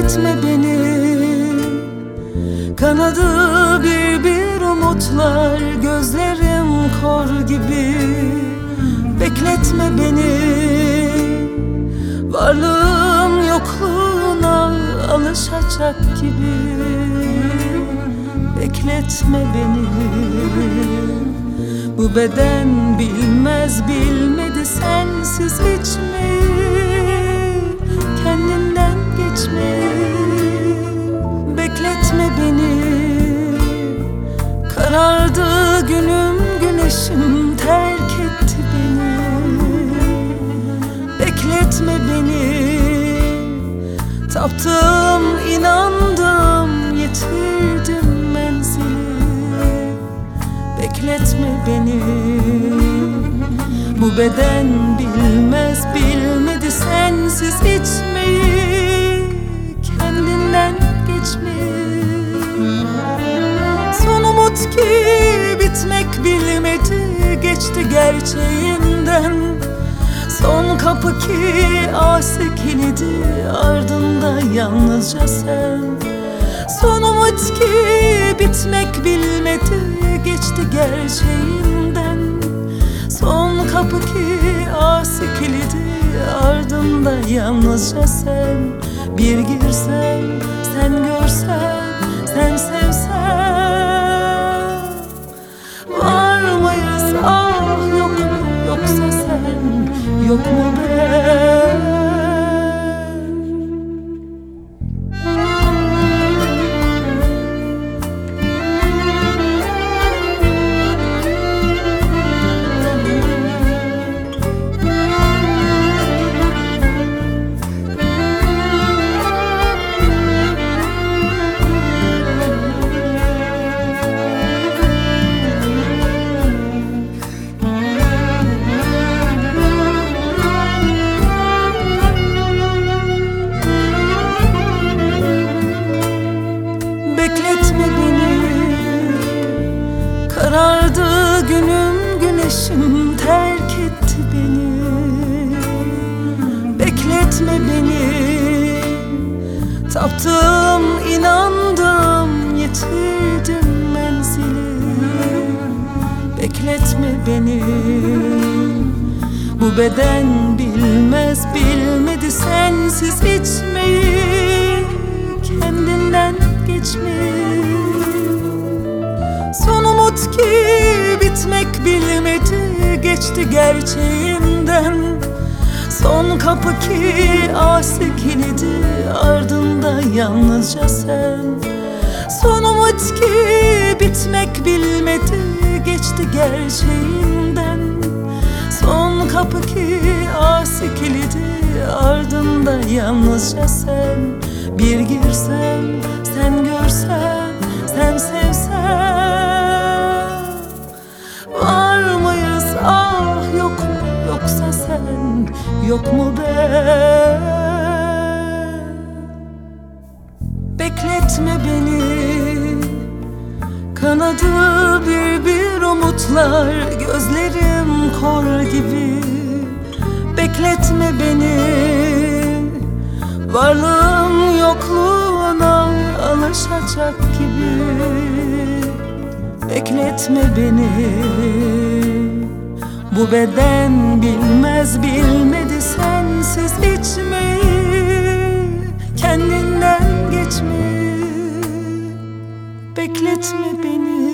Bekletme beni, kanadı bir umutlar, gözlerim kor gibi. Bekletme beni, varlığım yokluğuna alışacak gibi. Bekletme beni, bu beden bilmez bilmedi sensiz içmeyi, kendinden geçmeyi. Bekletme beni, karardı günüm, güneşim terk etti beni. Bekletme beni, taptım, inandım, yitirdim menzili. Bekletme beni, bu beden bilmez bilmedi sensiz içmeyi, kendinden geçmeyi. Son umut ki bitmek bilmedi, geçti gerçeğinden. Son kapı ki asi kilidi, ardında yalnızca sen. Son umut ki bitmek bilmedi, geçti gerçeğinden. Son kapı ki asi kilidi, ardında yalnızca sen. Bir girsen, sen görsen, sen sevsen, var mıyız ah yok mu, yoksa sen yok mu ben? Bekletme beni, karardı günüm, güneşim terk etti beni. Bekletme beni, taptım, inandım, yitirdim menzili. Bekletme beni, bu beden bilmez bilmedi sensiz içmeyi, kendinden geçmeyi. Son umut ki bitmek bilmedi, geçti gerçeğinden. Son kapı ki asi kilidi, ardında yalnızca sen. Son umut ki bitmek bilmedi, geçti gerçeğinden. Son kapı ki asi kilidi, ardında yalnızca sen. Bir girsen, sen görsen, sen sevsen, var mıyız ah yok mu, yoksa sen yok mu ben? Bekletme beni, kanadı bir umutlar, gözlerim kor gibi. Bekletme beni, varlığım yokluğuna alışacak gibi. Bekletme beni, bu beden bilmez bilmedi sensiz içmeyi, kendinden geçmeyi. Bekletme beni,